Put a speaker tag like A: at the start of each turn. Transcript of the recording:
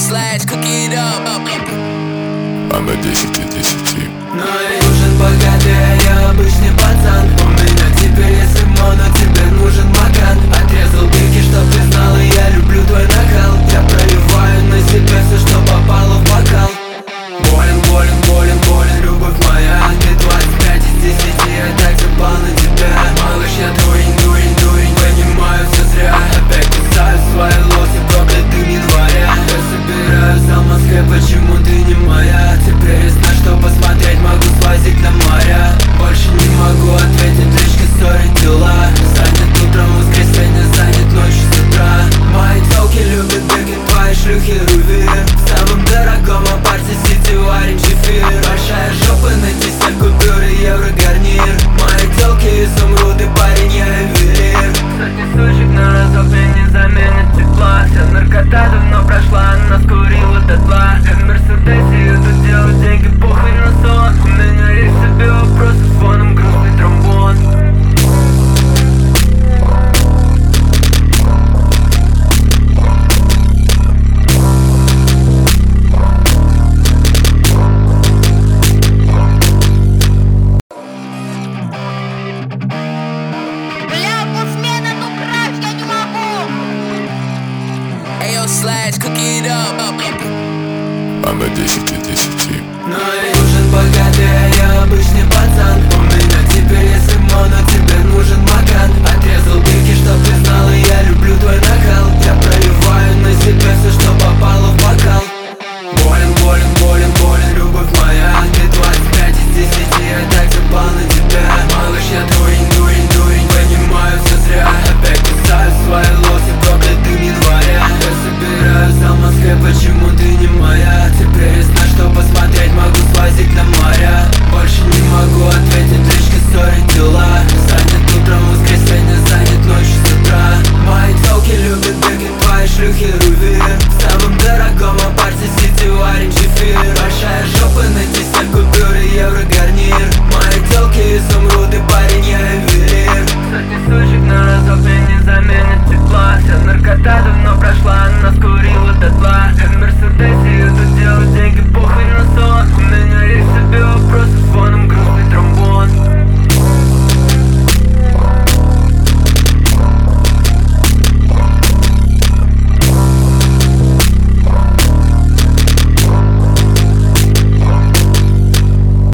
A: Slash, cook it up.
B: А на 10 из 10.
C: Но я нужен богатый, а я обычный пацан. У меня теперь есть лимон, но тебе нужен макан. Отрезал бики, чтоб ты знала, я люблю твой накал. Я проливаю на себя все, что попало в бокал. Болен, болен, болен, болен, любовь моя. Ты 25 из 10, я так запал на тебя. Малыш, я дурень, дурень, дурень, понимаю все зря. Опять писаю свои лосы, проклятым января. Я собираю за Москве, почему ты не моя? Теперь есть на что посмотреть, могу слазить на моря. Больше не могу ответить, лишь сори дела. Занят утром, воскресенье, занят ночью с утра. Мои телки любят беги, твои шлюхи рувер. В самом дорогом апарте сити варим чефир. Большая жопа на 10 купюр и евро гарнир. Мои телки изумруды, парень, я ювелир. Сотни сучек на разок мне не заменит тепла. Вся наркота давно прошла, она скурила дотла. В Мерседесе еду делать деньги, похуй на сон. У меня есть себе вопросы, с фоном грустный тромбон.
A: Slash, cook it up.
B: А на 10 из